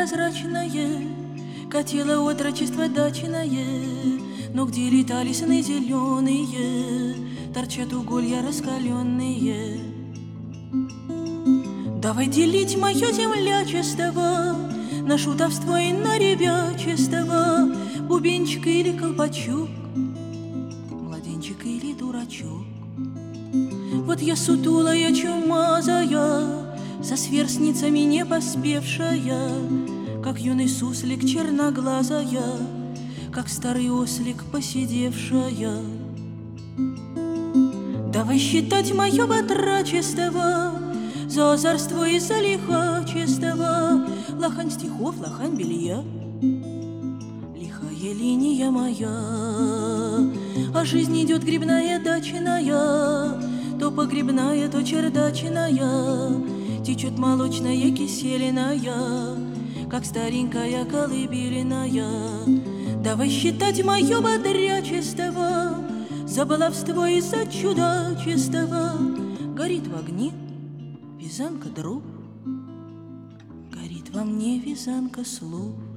прозрачное, катило отрочество дачное, но где летали сны зеленые, торчат уголья раскаленные. Давай делить мое землячество на шутовство и на ребячество, бубенчик или колпачок, младенчик или дурачок. Вот я сутулая, чумазая, со сверстницами не поспевшая, как юный суслик черноглазая, как старый ослик посидевшая. Давай считать мое батрачество за озорство и за лихачество, лохань стихов, лохань белья, лихая линия моя. А жизнь идет грибная дачная, то погребная, то чердачная, течет молочная киселиная, как старенькая колыбельная. Давай считать мое бодрячество за баловство и за чудачество. Горит в огне вязанка дров, горит во мне вязанка слов.